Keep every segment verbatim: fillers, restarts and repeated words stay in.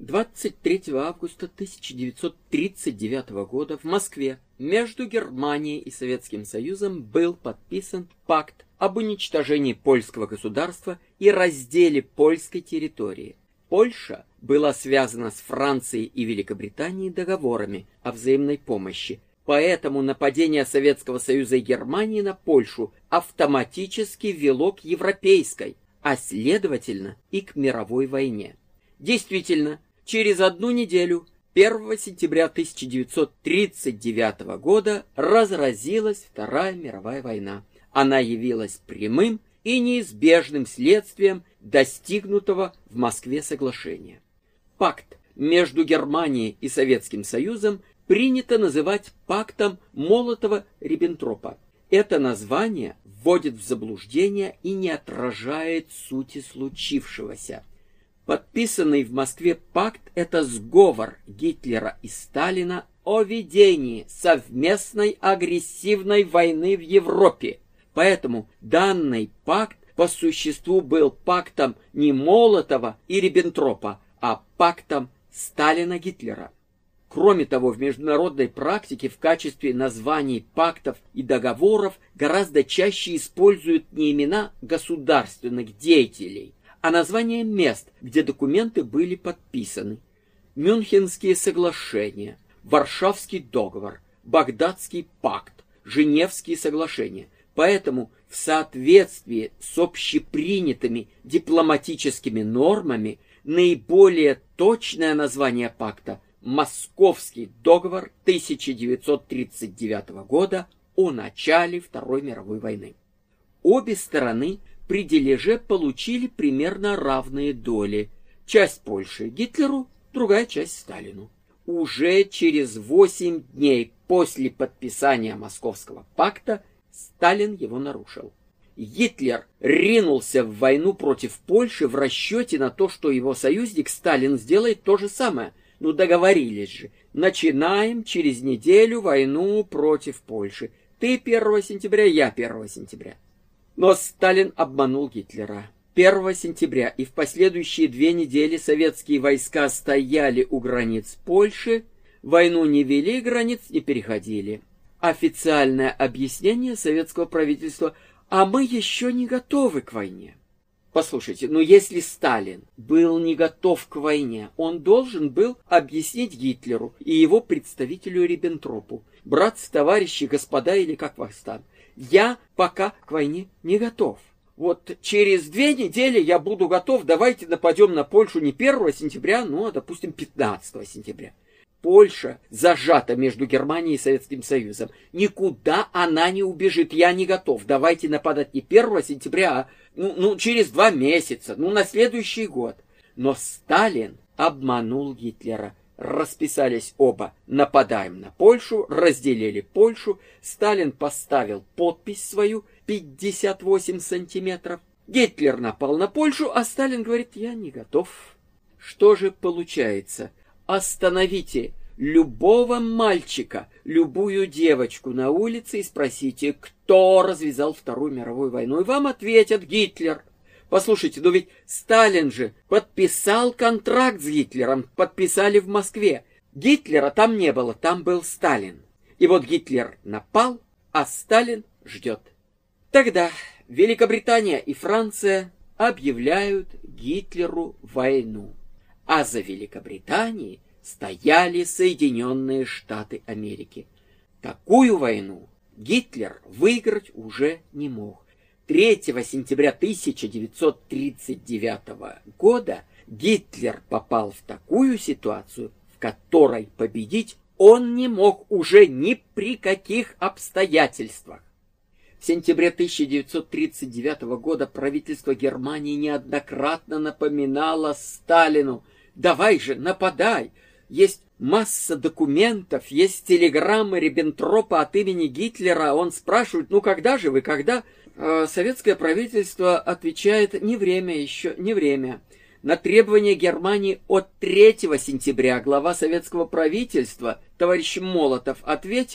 двадцать третьего августа тысяча девятьсот тридцать девятого года в Москве между Германией и Советским Союзом был подписан пакт об уничтожении польского государства и разделе польской территории. Польша была связана с Францией и Великобританией договорами о взаимной помощи, поэтому нападение Советского Союза и Германии на Польшу автоматически вело к европейской, а следовательно и к мировой войне. Действительно, через одну неделю, первого сентября тысяча девятьсот тридцать девятого года, разразилась Вторая мировая война. Она явилась прямым и неизбежным следствием достигнутого в Москве соглашения. Пакт между Германией и Советским Союзом принято называть пактом Молотова-Риббентропа. Это название вводит в заблуждение и не отражает сути случившегося. Подписанный в Москве пакт – это сговор Гитлера и Сталина о ведении совместной агрессивной войны в Европе. Поэтому данный пакт по существу был пактом не Молотова и Риббентропа, а пактом Сталина-Гитлера. Кроме того, в международной практике в качестве названий пактов и договоров гораздо чаще используют не имена государственных деятелей, а названия мест, где документы были подписаны. Мюнхенские соглашения, Варшавский договор, Багдадский пакт, Женевские соглашения. Поэтому в соответствии с общепринятыми дипломатическими нормами наиболее точное название пакта – Московский договор тысяча девятьсот тридцать девятого года о начале Второй мировой войны. Обе стороны при дележе получили примерно равные доли. Часть Польши Гитлеру, другая часть Сталину. Уже через восемь дней после подписания Московского пакта Сталин его нарушил. Гитлер ринулся в войну против Польши в расчете на то, что его союзник Сталин сделает то же самое. Ну, договорились же. Начинаем через неделю войну против Польши. Ты первого сентября, я первого сентября. Но Сталин обманул Гитлера. первого сентября и в последующие две недели советские войска стояли у границ Польши, войну не вели, границ не переходили. Официальное объяснение советского правительства: а мы еще не готовы к войне. Послушайте, ну если Сталин был не готов к войне, он должен был объяснить Гитлеру и его представителю Риббентропу: братцы, товарищи, господа, или как вас там, я пока к войне не готов. Вот через две недели я буду готов, давайте нападем на Польшу не первого сентября, ну, а, допустим, пятнадцатого сентября. Польша зажата между Германией и Советским Союзом. Никуда она не убежит, я не готов. Давайте нападать не первого сентября, а ну, ну, через два месяца, ну, на следующий год. Но Сталин обманул Гитлера. Расписались оба: нападаем на Польшу, разделили Польшу. Сталин поставил подпись свою пятьдесят восемь сантиметров. Гитлер напал на Польшу, а Сталин говорит: я не готов. Что же получается? Остановите любого мальчика, любую девочку на улице и спросите, кто развязал Вторую мировую войну, и вам ответят: Гитлер. Послушайте, но ведь Сталин же подписал контракт с Гитлером, подписали в Москве. Гитлера там не было, там был Сталин. И вот Гитлер напал, а Сталин ждет. Тогда Великобритания и Франция объявляют Гитлеру войну. А за Великобританией стояли Соединенные Штаты Америки. Такую войну Гитлер выиграть уже не мог. третьего сентября тысяча девятьсот тридцать девятого года Гитлер попал в такую ситуацию, в которой победить он не мог уже ни при каких обстоятельствах. В сентябре тысяча девятьсот тридцать девятого года правительство Германии неоднократно напоминало Сталину: давай же, нападай. Есть масса документов, есть телеграммы Риббентропа от имени Гитлера. Он спрашивает: ну когда же вы, когда? Э, советское правительство отвечает: не время еще, не время. На требование Германии от третьего сентября глава советского правительства, товарищ Молотов, ответил: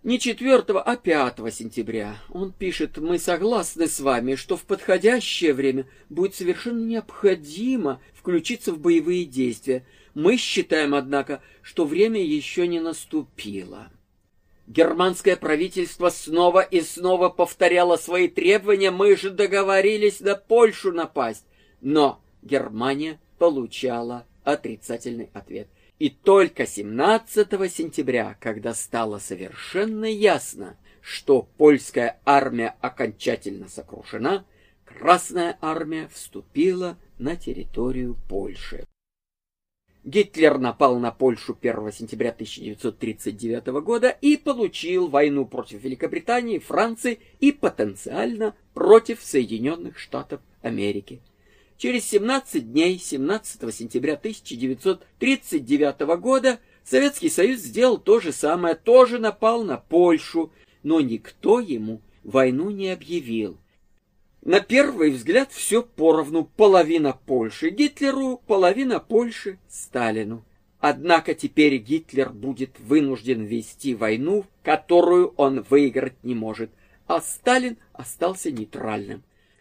Не четвёртого, а пятого сентября. Он пишет: «Мы согласны с вами, что в подходящее время будет совершенно необходимо включиться в боевые действия. Мы считаем, однако, что время еще не наступило». Германское правительство снова и снова повторяло свои требования: «Мы же договорились на Польшу напасть». Но Германия получала отрицательный ответ. И только семнадцатого сентября, когда стало совершенно ясно, что польская армия окончательно сокрушена, Красная армия вступила на территорию Польши. Гитлер напал на Польшу первого сентября тысяча девятьсот тридцать девятого года и получил войну против Великобритании, Франции и потенциально против Соединенных Штатов Америки. Через семнадцать дней, семнадцатого сентября тысяча девятьсот тридцать девятого года, Советский Союз сделал то же самое, тоже напал на Польшу, но никто ему войну не объявил. На первый взгляд все поровну: половина Польши Гитлеру, половина Польши Сталину. Однако теперь Гитлер будет вынужден вести войну, которую он выиграть не может, а Сталин остался нейтральным.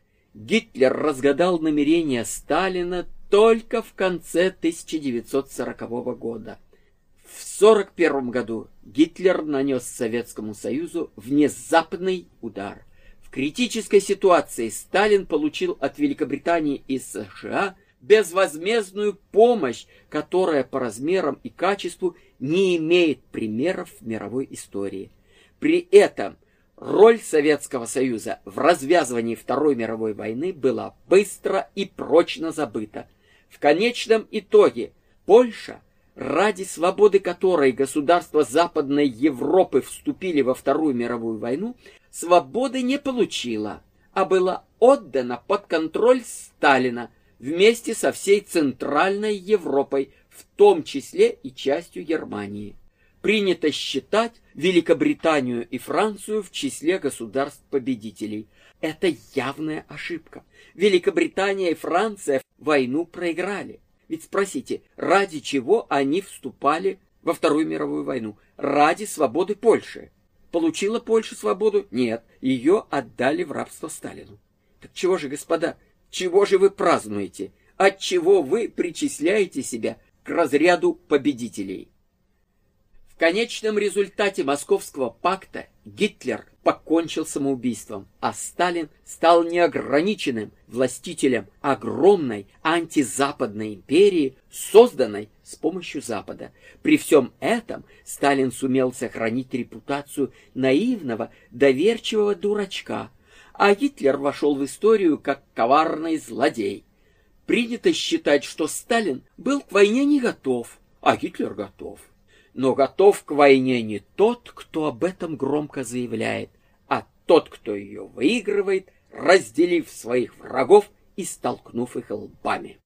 Гитлер разгадал намерения Сталина только в конце тысяча девятьсот сорокового года. В сорок первом году Гитлер нанес Советскому Союзу внезапный удар. В критической ситуации Сталин получил от Великобритании и США безвозмездную помощь, которая по размерам и качеству не имеет примеров в мировой истории. При этом роль Советского Союза в развязывании Второй мировой войны была быстро и прочно забыта. В конечном итоге Польша, ради свободы которой государства Западной Европы вступили во Вторую мировую войну, свободы не получила, а была отдана под контроль Сталина вместе со всей Центральной Европой, в том числе и частью Германии. Принято считать Великобританию и Францию в числе государств-победителей. Это явная ошибка. Великобритания и Франция войну проиграли. Ведь спросите, ради чего они вступали во Вторую мировую войну? Ради свободы Польши. Получила Польша свободу? Нет, ее отдали в рабство Сталину. Так чего же, господа, чего же вы празднуете? Отчего вы причисляете себя к разряду победителей? В конечном результате Московского пакта Гитлер покончил самоубийством, а Сталин стал неограниченным властителем огромной антизападной империи, созданной с помощью Запада. При всем этом Сталин сумел сохранить репутацию наивного, доверчивого дурачка, а Гитлер вошел в историю как коварный злодей. Принято считать, что Сталин был к войне не готов, а Гитлер готов. Но готов к войне не тот, кто об этом громко заявляет, а тот, кто ее выигрывает, разделив своих врагов и столкнув их лбами.